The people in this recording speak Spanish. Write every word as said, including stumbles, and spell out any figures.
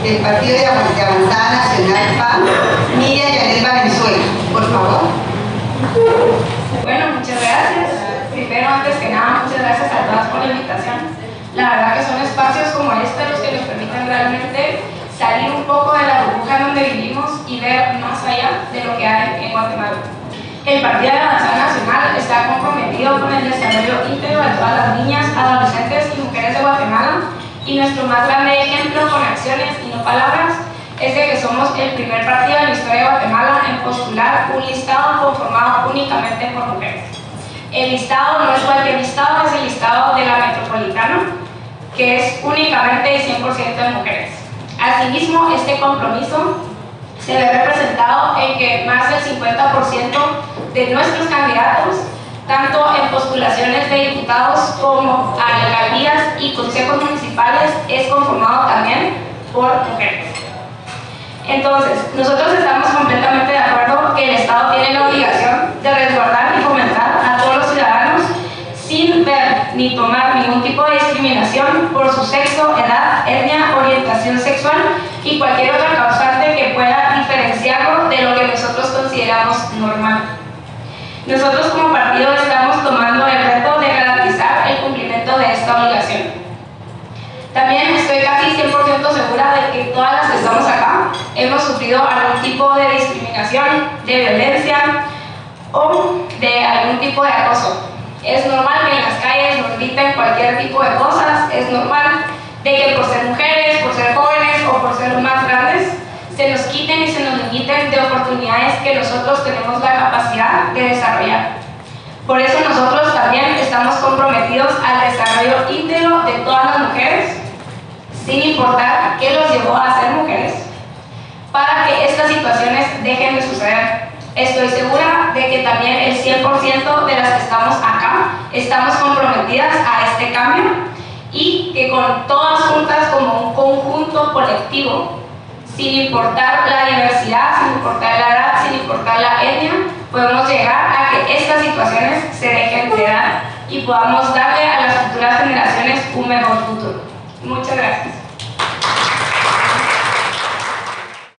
del Partido de Avanzada Nacional P A N, Miriam Janet Valenzuela. Por favor. Bueno, muchas gracias. Primero, antes que nada, muchas gracias a todas por la invitación. La verdad que son espacios como este los que nos permiten realmente salir un poco de la burbuja en donde vivimos y ver más allá de lo que hay en Guatemala. El Partido de Avanzada Nacional está comprometido con el desarrollo íntegro de todas las niñas, adolescentes y mujeres de Guatemala, y nuestro más grande ejemplo con acciones y no palabras es de que somos el primer partido en la historia de Guatemala en postular un listado conformado únicamente por mujeres. El listado no es cualquier listado, es el listado de la metropolitana, que es únicamente y cien por ciento de mujeres. Asimismo, este compromiso se ve representado en que más del cincuenta por ciento de nuestros candidatos, tanto en postulaciones de diputados como a alcaldías y consejos municipales, es conformado también por mujeres. Entonces, nosotros estamos completamente de acuerdo que el Estado tiene la obligación de resguardar y fomentar a todos los ciudadanos sin ver ni tomar ningún tipo de discriminación por su sexo, edad, etnia, orientación sexual y cualquier otra causante que pueda diferenciarlo de lo que nosotros consideramos normal. Nosotros como partido estamos tomando el reto de garantizar el cumplimiento de esta obligación. También estoy casi cien por ciento segura de que todas las que estamos acá hemos sufrido algún tipo de discriminación, de violencia o de algún tipo de acoso. Es normal que en las calles nos griten cualquier tipo de cosas, es normal de que por ser mujeres, por ser jóvenes o por ser más grandes, se nos quiten y se nos limiten de oportunidades que nosotros tenemos la capacidad de desarrollar. Por eso nosotros también estamos comprometidos al desarrollo íntegro de todas las mujeres, sin importar qué los llevó a ser mujeres, para que estas situaciones dejen de suceder. Estoy segura de que también el cien por ciento de las que estamos acá estamos comprometidas a este cambio y que con todas juntas como un conjunto colectivo, sin importar la diversidad, sin importar la edad, sin importar la etnia, podemos llegar a que estas situaciones se dejen de dar y podamos darle a las futuras generaciones un mejor futuro. Muchas gracias.